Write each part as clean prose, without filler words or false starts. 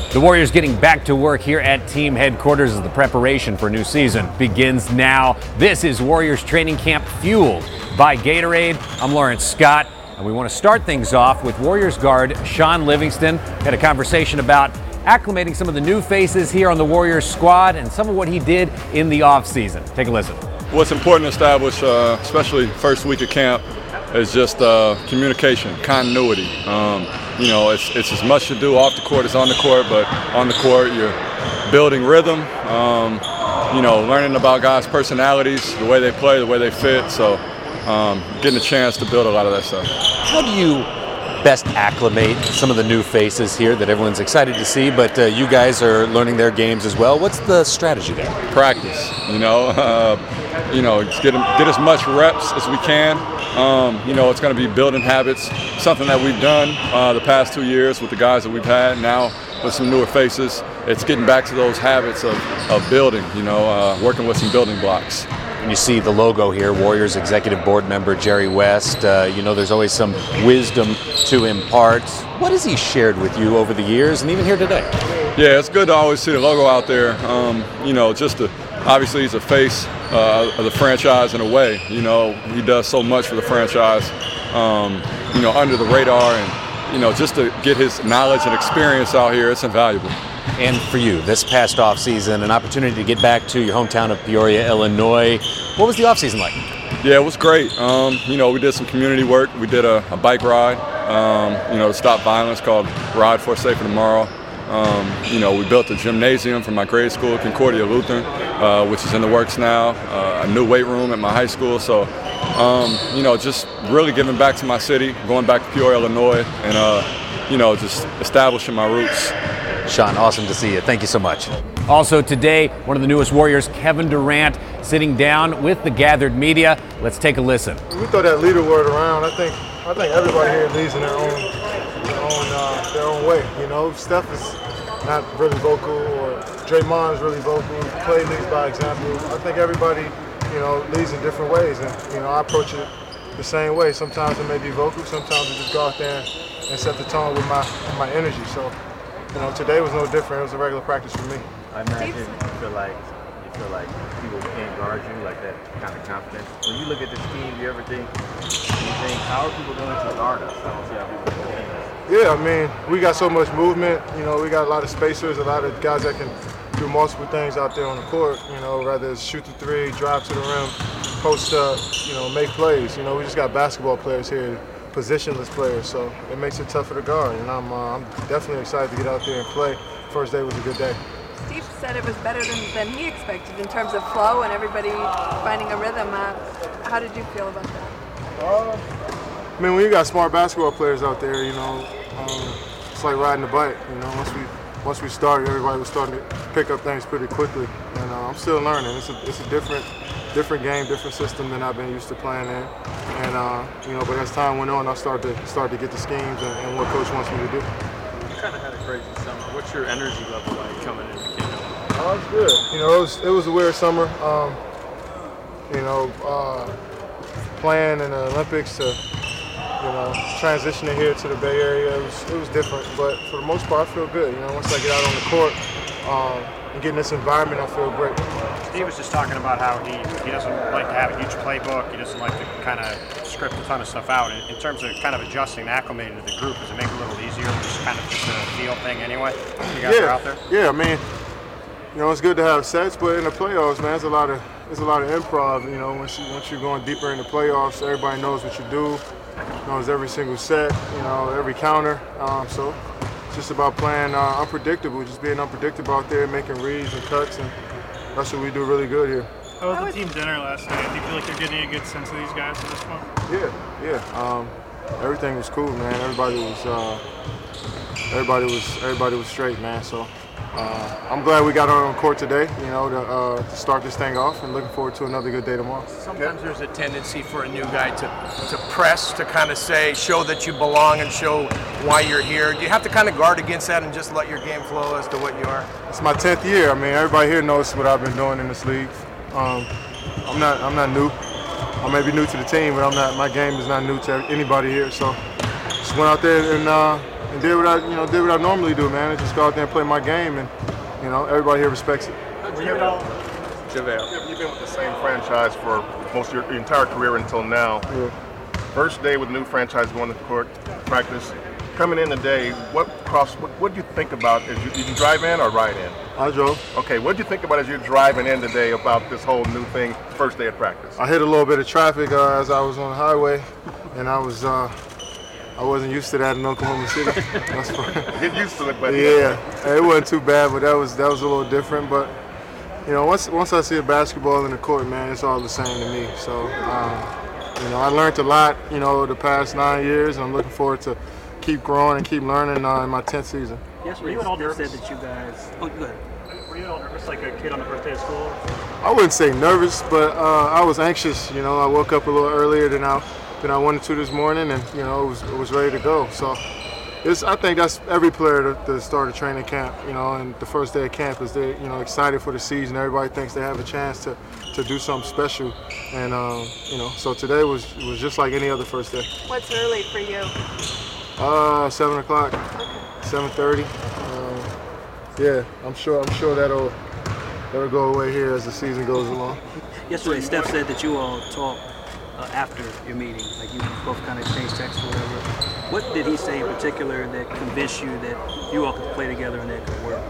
The Warriors getting back to work here at team headquarters as the preparation for a new season begins now. This is Warriors training camp fueled by Gatorade. I'm Lawrence Scott, and we want to start things off with Warriors guard Shaun Livingston. We had a conversation about acclimating some of the new faces here on the Warriors squad and some of what he did in the offseason. Take a listen. What's important to establish, especially first week of camp, is just communication, continuity. It's as much to do off the court as on the court, but on the court you're building rhythm, learning about guys' personalities, the way they play, the way they fit. So getting a chance to build a lot of that stuff. How do you best acclimate some of the new faces here that everyone's excited to see, but you guys are learning their games as well? What's the strategy there? Practice, get as much reps as we can. It's going to be building habits, something that we've done the past 2 years with the guys that we've had. Now with some newer faces, it's getting back to those habits of building, working with some building blocks. When you see the logo here, Warriors Executive Board member Jerry West, there's always some wisdom to impart. What has he shared with you over the years and even here today? Yeah, it's good to always see the logo out there. Obviously he's a face of the franchise in a way. He does so much for the franchise, under the radar, and just to get his knowledge and experience out here, it's invaluable. And for you, this past offseason, an opportunity to get back to your hometown of Peoria, Illinois. What was the offseason like? Yeah, it was great. We did some community work. We did a bike ride, to stop violence called Ride for a Safer Tomorrow. We built a gymnasium for my grade school, Concordia Lutheran, which is in the works now, a new weight room at my high school. So, just really giving back to my city, going back to Peoria, Illinois, and, just establishing my roots. Shaun, awesome to see you. Thank you so much. Also today, one of the newest Warriors, Kevin Durant, sitting down with the gathered media. Let's take a listen. We throw that leader word around. I think everybody here leads in their own way. Steph is not really vocal, or Draymond is really vocal. Clay leads by example. I think everybody, leads in different ways, and I approach it the same way. Sometimes it may be vocal. Sometimes I just go out there and set the tone with my energy. So. Today was no different. It was a regular practice for me. I imagine you feel like people can't guard you, like that kind of confidence. When you look at this team, do you think, how are people going to guard us? I don't see how people can do this. Yeah, we got so much movement. We got a lot of spacers, a lot of guys that can do multiple things out there on the court. Whether it's shoot the three, drive to the rim, post up, make plays. We just got basketball players here. Positionless players, so it makes it tougher to guard, and I'm definitely excited to get out there and play. First day was a good day. Steve said it was better than he expected in terms of flow and everybody finding a rhythm. How did you feel about that? When you got smart basketball players out there, it's like riding a bike. Once we started, everybody was starting to pick up things pretty quickly, and I'm still learning. It's a different game, different system than I've been used to playing in. And but as time went on, I started to get the schemes and what coach wants me to do. You kind of had a crazy summer. What's your energy level like coming into camp? Oh, it's good. It was a weird summer. Playing in the Olympics to transitioning here to the Bay Area, it was different. But for the most part, I feel good. Once I get out on the court and get in this environment, I feel great. Steve was just talking about how he doesn't like to have a huge playbook. He doesn't like to kind of script a ton of stuff out. In terms of kind of adjusting and acclimating to the group, does it make it a little easier? Just kind of just a feel thing anyway? You guys are out there? Yeah, it's good to have sets, but in the playoffs, man, there's a lot of improv. Once you're going deeper in the playoffs, everybody knows what you do. Knows every single set, every counter. So it's just about playing unpredictable, just being unpredictable out there, making reads and cuts, and that's what we do really good here. How was the team dinner last night? Do you feel like you're getting a good sense of these guys at this point? Yeah. Everything was cool, man. Everybody was straight, man. So I'm glad we got on court today, to start this thing off, and looking forward to another good day tomorrow. Sometimes there's a tendency for a new guy to press, to kind of show that you belong and show why you're here. Do you have to kind of guard against that and just let your game flow as to what you are? It's my 10th year. Everybody here knows what I've been doing in this league. I'm not new. I may be new to the team, but my game is not new to anybody here. So just went out there and and did what I normally do, man. I just go out there and play my game, and everybody here respects it. JaVale, you've been with the same franchise for most of your entire career until now. Yeah. First day with the new franchise going to court practice. Coming in today, what did you think about? Did you drive in or ride in? I drove. Okay, what did you think about as you're driving in today about this whole new thing, first day of practice? I hit a little bit of traffic as I was on the highway, and I wasn't used to that in Oklahoma City. That's Get used to it, but yeah, it wasn't too bad, but that was a little different. But once I see a basketball in the court, man, it's all the same to me. So I learned a lot, the past 9 years, and I'm looking forward to keep growing and keep learning in my 10th season. Yes, were you at all nervous? Said that you guys. Oh, go ahead. Were you at all nervous, like a kid on the first day of school? I wouldn't say nervous, but I was anxious. I woke up a little earlier than I wanted to this morning, and was ready to go. So I think that's every player to start a training camp. And the first day of camp is they excited for the season. Everybody thinks they have a chance to do something special, and so today was just like any other first day. What's early for you? 7 o'clock, 7:30. Yeah, I'm sure that'll go away here as the season goes along. Yesterday, Steph said that you all talked after your meeting, like you both kind of exchanged texts or whatever. What did he say in particular that convinced you that you all could play together and that could work?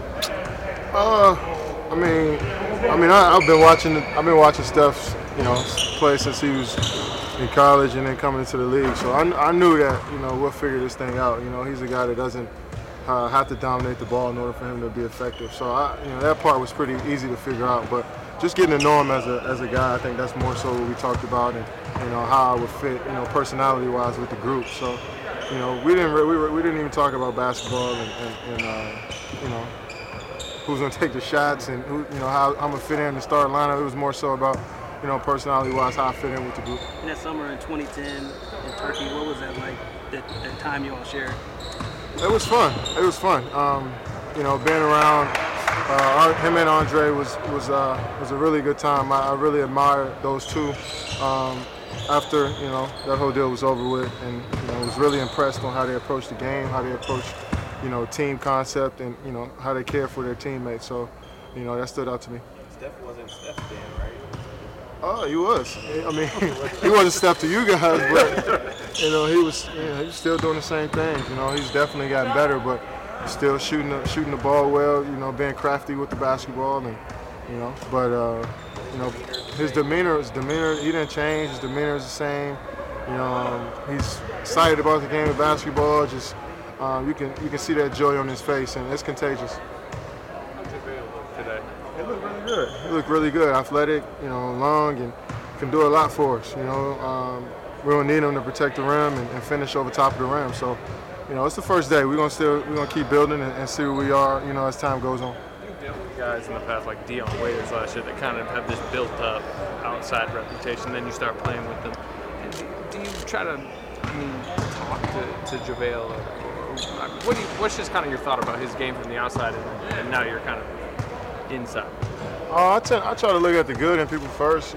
I've been watching Steph, play since he was in college and then coming into the league. So I knew that, we'll figure this thing out. He's a guy that doesn't have to dominate the ball in order for him to be effective. So that part was pretty easy to figure out. But just getting to know him as a guy, I think that's more so what we talked about, and how I would fit, personality-wise with the group. So we didn't even talk about basketball and who's gonna take the shots and how I'm gonna fit in the starting lineup. It was more so about personality-wise how I fit in with the group. In that summer in 2010 in Turkey, what was that like? That time you all shared? It was fun. Being around him and Andre was a really good time. I really admired those two. After that whole deal was over with, and was really impressed on how they approached the game, how they approached team concept, and how they care for their teammates. So that stood out to me. Steph wasn't Steph then, right? Oh, he was. He wasn't Steph to you guys, but he was still doing the same things. He's definitely gotten better, but still shooting the ball well. Being crafty with the basketball, and his demeanor, he didn't change. His demeanor is the same. He's excited about the game of basketball. Just you can see that joy on his face, and it's contagious. How'd JaVale look today? He looked really good. He looked really good. Athletic, long, and can do a lot for us. We don't need him to protect the rim and finish over top of the rim. So, it's the first day. We're gonna keep building and see where we are. As time goes on. Guys in the past like Dion Waiters last year that kind of have this built up outside reputation, then you start playing with them. And do you try to talk to JaVale? What's just kind of your thought about his game from the outside and now you're kind of inside? I try to look at the good in people first.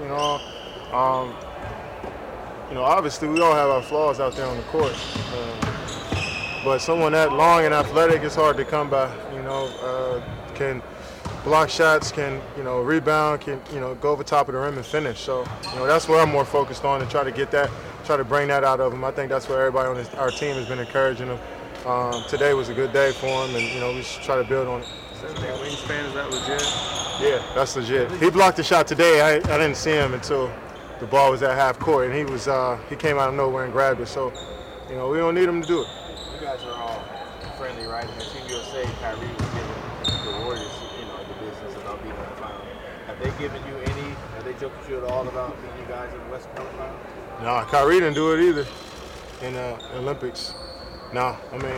Obviously we all have our flaws out there on the court, but someone that long and athletic is hard to come by. Can block shots, can rebound, can go over top of the rim and finish. So that's what I'm more focused on, and try to bring that out of him. I think that's what everybody on our team has been encouraging him. Today was a good day for him, and we should try to build on it. Wingspan, is that legit? Yeah, that's legit. He blocked the shot today. I didn't see him until the ball was at half court, and he came out of nowhere and grabbed it. So we don't need him to do it. You guys are all friendly, right? And Team USA, Kyrie was giving the Warriors the business about being in the final. Have they joked with you at all about being you guys in the Western Conference final? No, Kyrie didn't do it either in the Olympics. No,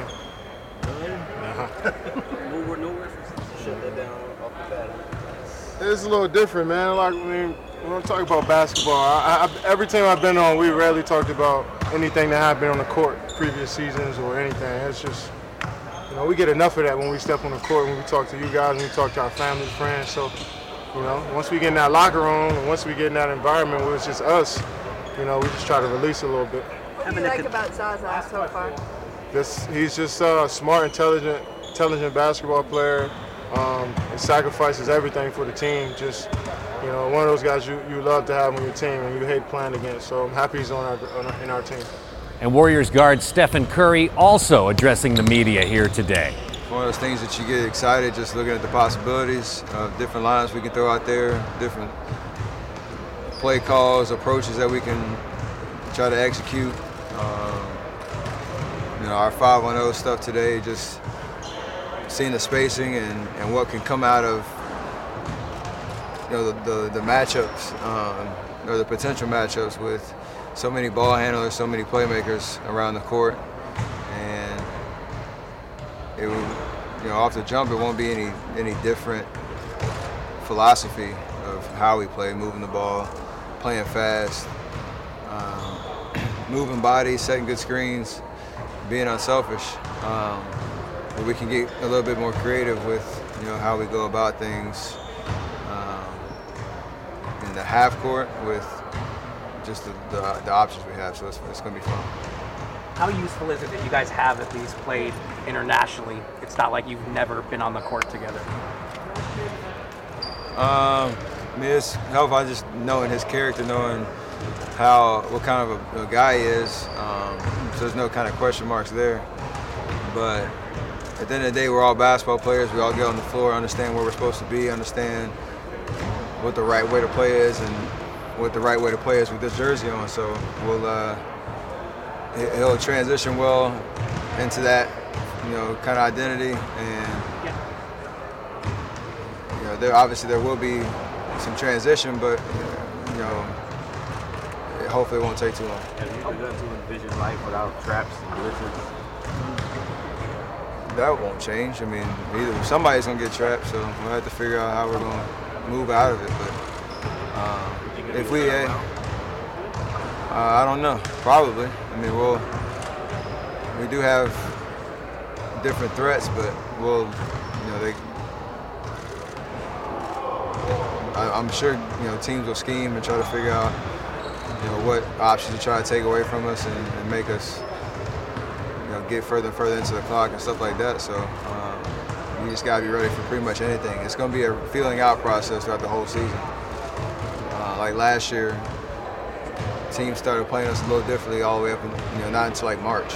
No references. Shut that down off the bat. It's a little different, man. When we talk about basketball, every team I've been on, we rarely talked about anything that happened on the court, previous seasons or anything. It's just, we get enough of that when we step on the court, when we talk to you guys, when we talk to our family, friends. So, once we get in that locker room, and once we get in that environment where it's just us, we just try to release a little bit. What do you like about Zaza so far? he's just a smart, intelligent basketball player. He sacrifices everything for the team. Just, you know, one of those guys you love to have on your team and you hate playing against. So I'm happy he's in our team. And Warriors guard Stephen Curry also addressing the media here today. One of those things that you get excited just looking at the possibilities of different lines we can throw out there, different play calls, approaches that we can try to execute. You know, our 5-on-0 stuff today, just seeing the spacing and what can come out of, you know, the matchups or the potential matchups with so many ball handlers, so many playmakers around the court, and it will, you know, off the jump, it won't be any different philosophy of how we play, moving the ball, playing fast, moving bodies, setting good screens, being unselfish. But we can get a little bit more creative with, you know, how we go about things in the half court with just the options we have. So it's going to be fun. How useful is it that you guys have at least played internationally? It's not like you've never been on the court together. I mean, it's helpful just knowing his character, knowing what kind of a guy he is. So there's no kind of question marks there. But at the end of the day, we're all basketball players. We all get on the floor, understand where we're supposed to be, understand what the right way to play is, and what the right way to play is with this jersey on. So he'll transition well into that, you know, kind of identity. And you know, there will be some transition, but you know, hopefully it won't take too long. Have you begun to envision life without traps and blitzes? That won't change. I mean, somebody's gonna get trapped, so we'll have to figure out how we're gonna move out of it. But if we, I don't know, probably. I mean, we do have different threats, but I'm sure, you know, teams will scheme and try to figure out, you know, what options to try to take away from us and make us, you know, get further and further into the clock and stuff like that. So we just gotta be ready for pretty much anything. It's gonna be a feeling out process throughout the whole season. Like last year, teams started playing us a little differently all the way up, you know, not until like March,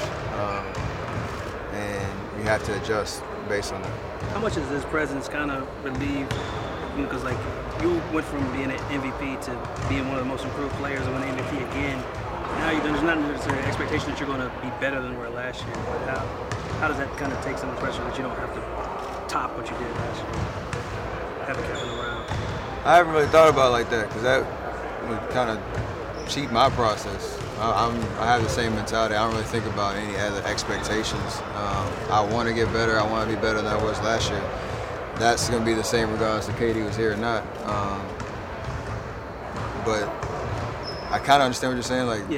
and you have to adjust based on that. How much does his presence kind of relieve? Because like you went from being an MVP to being one of the most improved players and winning MVP again. Now there's not necessarily an expectation that you're going to be better than you were last year. But how does that kind of take some of the pressure that you don't have to top what you did last year? Having Kevin around. I haven't really thought about it like that because that would kind of cheat my process. I have the same mentality. I don't really think about any other expectations. I want to get better. I want to be better than I was last year. That's going to be the same regardless if KD was here or not. But I kind of understand what you're saying. Like,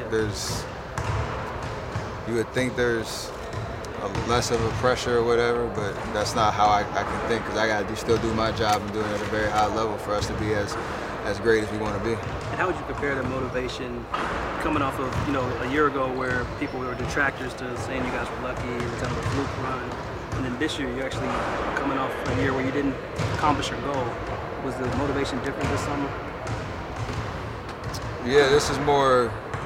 you would think there's less of a pressure or whatever, but that's not how I can think, because I got to still do my job and do it at a very high level for us to be as great as we want to be. And how would you compare the motivation coming off of, you know, a year ago where people were detractors to saying you guys were lucky, it was kind of a fluke run, and then this year you're actually coming off a year where you didn't accomplish your goal? Was the motivation different this summer? Yeah, this is more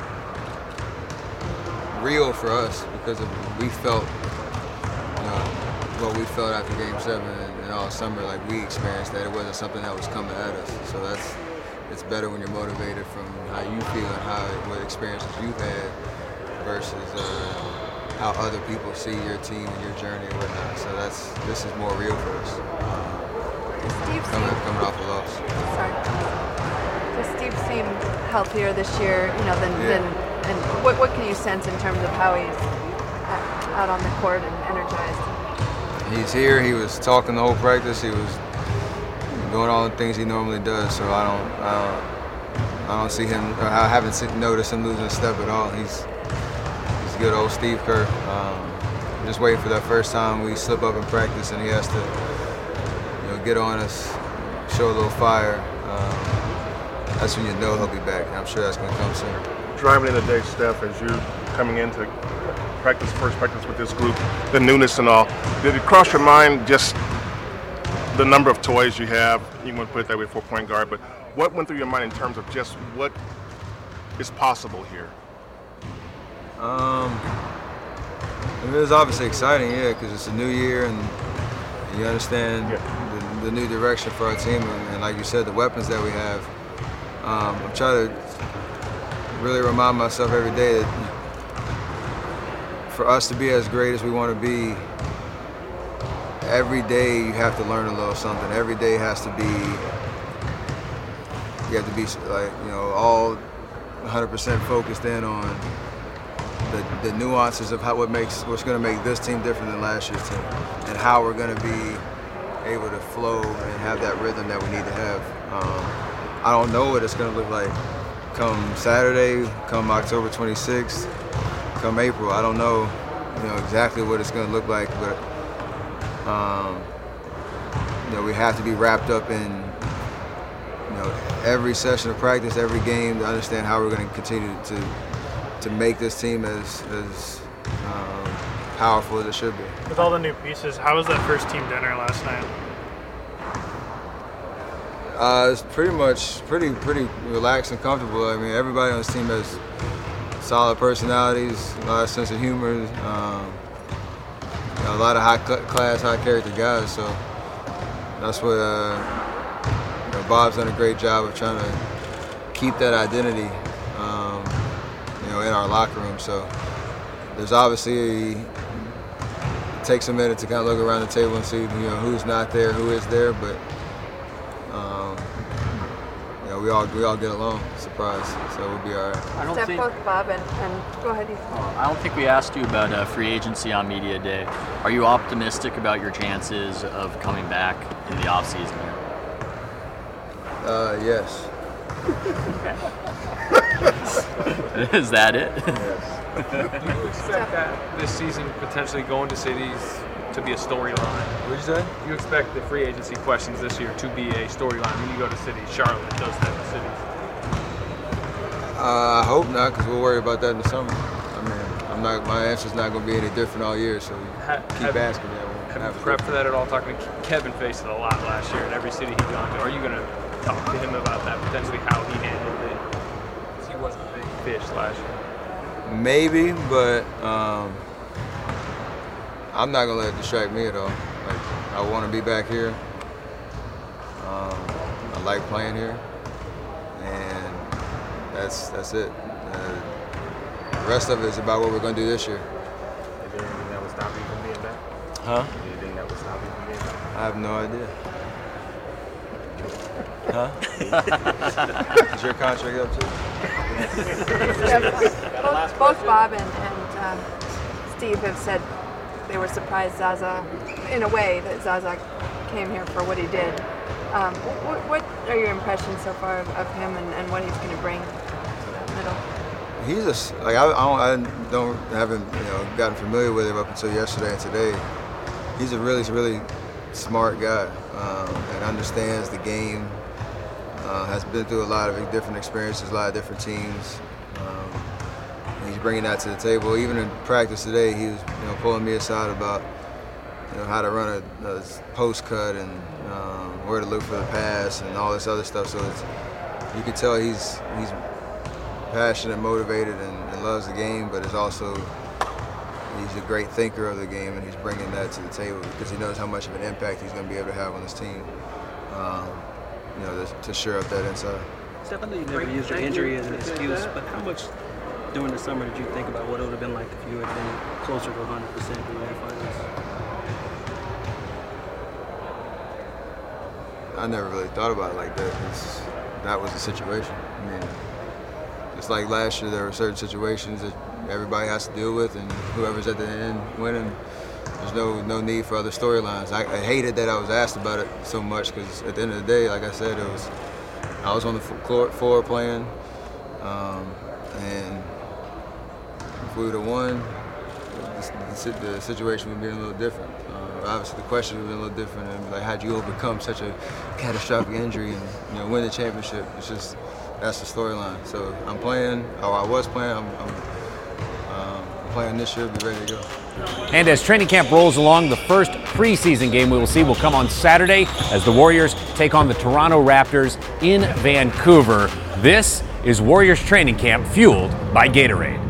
real for us because we felt, you know, what we felt after Game 7 and all summer. Like, we experienced that. It wasn't something that was coming at us. So it's better when you're motivated from how you feel and what experiences you've had versus how other people see your team and your journey and whatnot. So this is more real for us. Coming off a loss. Sorry. Does Steve seem healthier this year, you know, than and what can you sense in terms of how he's out on the court and energized? He's here. He was talking the whole practice. He was doing all the things he normally does. So I don't see him. I haven't noticed him losing a step at all. He's good old Steve Kerr. I'm just waiting for that first time we slip up in practice and he has to, you know, get on us, show a little fire. That's when you know he'll be back. I'm sure that's going to come soon. Driving in the day, Steph, as you coming into practice, first practice with this group, the newness and all. Did it cross your mind just the number of toys you have? You want to put it that way for a point guard, but what went through your mind in terms of just what is possible here? It was obviously exciting, yeah, because it's a new year and you understand the new direction for our team, and like you said, the weapons that we have. I'm trying to really remind myself every day that for us to be as great as we want to be, every day you have to learn a little something. Every day has to be, you have to be like, all 100% focused in on the nuances of what's going to make this team different than last year's team, and how we're going to be able to flow and have that rhythm that we need to have. I don't know what it's going to look like come Saturday, come October 26th, come April. I don't know, exactly what it's going to look like, but we have to be wrapped up in every session of practice, every game, to understand how we're going to continue to make this team as powerful as it should be. With all the new pieces, how was that first team dinner last night? It's pretty relaxed and comfortable. I mean, everybody on this team has solid personalities, a lot of sense of humor, a lot of high-class, high-character guys. So that's what Bob's done a great job of trying to keep that identity, in our locker room. So there's obviously, it takes a minute to kind of look around the table and see who's not there, who is there, but we all get along. Surprise, so we'll be all right. I don't think both Bob and go ahead. I don't think we asked you about free agency on media day. Are you optimistic about your chances of coming back in the offseason here? Yes. Is that it? Yes. Do you expect that this season potentially going to cities to be a storyline? What'd you say? You expect the free agency questions this year to be a storyline when you go to cities, Charlotte, those type of cities? I hope not, because we'll worry about that in the summer. I mean, my answer's not going to be any different all year, so keep asking me. Have you prepped for that at all? Talking to Kevin faced it a lot last year in every city he's gone to. Are you going to talk to him about that, potentially how he handled it? Because he wasn't a big fish last year. Maybe, but I'm not going to let it distract me at all. Like, I want to be back here. I like playing here. And that's it. The rest of it is about what we're going to do this year. Is there anything that would stop you from being back? Huh? Anything that would stop you from being back? I have no idea. Huh? Is your contract up too? Both Bob and Steve have said they were surprised Zaza, in a way, that Zaza came here for what he did. What are your impressions so far of him and what he's going to bring to that middle? He's I haven't gotten familiar with him up until yesterday and today. He's a really smart guy and understands the game. Has been through a lot of different experiences, a lot of different teams. He's bringing that to the table. Even in practice today, he was pulling me aside about how to run a post cut and where to look for the pass and all this other stuff. So you can tell he's passionate, motivated, and loves the game, but he's a great thinker of the game, and he's bringing that to the table because he knows how much of an impact he's going to be able to have on his team. To shore up that inside. Steph, I know you never used your injury as an excuse, but how much during the summer did you think about what it would have been like if you had been closer to 100% in the finals? I never really thought about it like that because that was the situation. I mean, just like last year, there were certain situations that everybody has to deal with, and whoever's at the end winning, there's no need for other storylines. I hated that I was asked about it so much because at the end of the day, like I said, I was on the floor playing, and if we would have won, the situation would be a little different. Obviously, the question would be a little different. And like, how'd you overcome such a catastrophic injury and win the championship? It's just that's the storyline. So I'm playing, or I was playing. I'm playing this year, be ready to go. And as training camp rolls along, the first preseason game we will see will come on Saturday as the Warriors take on the Toronto Raptors in Vancouver. This is Warriors training camp fueled by Gatorade.